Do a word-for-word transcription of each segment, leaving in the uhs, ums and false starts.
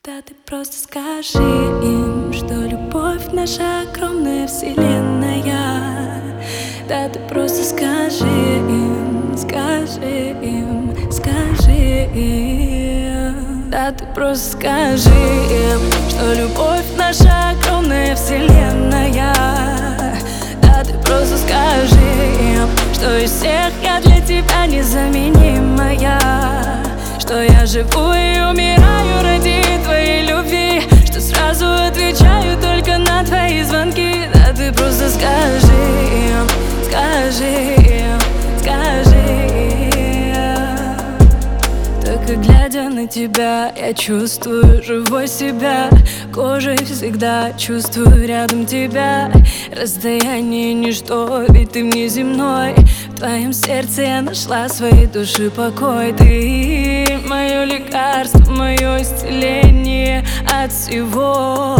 Да ты просто скажи им, что любовь наша огромная вселенная. Да ты просто скажи им, скажи им, скажи им. Да ты просто скажи им, что любовь наша огромная вселенная. Да ты просто скажи им, что из всех я для тебя незаменимая, что я живу и умираю ради твоей любви, что сразу отвечаю только на твои звонки. Да ты просто скажи им, скажи им, скажи им. Только глядя на тебя, я чувствую живой себя. Кожей всегда чувствую рядом тебя. Расстояние ничто, ведь ты мне земной. В твоем сердце я нашла своей души покой. Ты мое лекарство, мое исцеление от всего.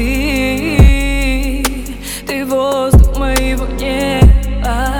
Ты, ты воздух моего неба.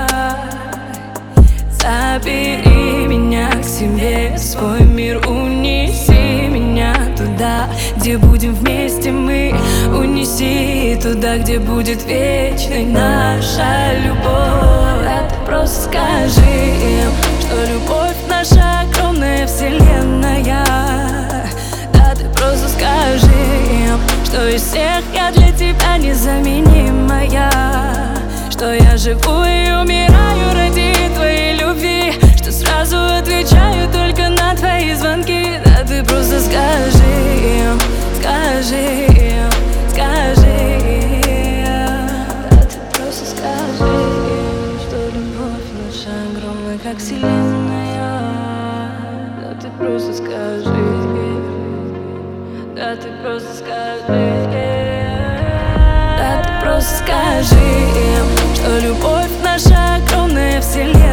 Забери меня к себе, в свой мир унеси меня туда, где будем вместе мы. Унеси туда, где будет вечной наша любовь. Да ты просто скажи им, что любовь наша огромная вселенная. Да ты просто скажи им, что из всех я для тебя незаменимая, что я живу и умираю ради твоей любви, что сразу отвечаю только на твои звонки. Да ты просто скажи им, скажи им, скажи им. Да ты просто скажи им, что любовь наша огромная, как вселенная. Да ты просто скажи им, да ты просто скажи им. Да ты просто скажи им, что любовь наша огромная вселенная.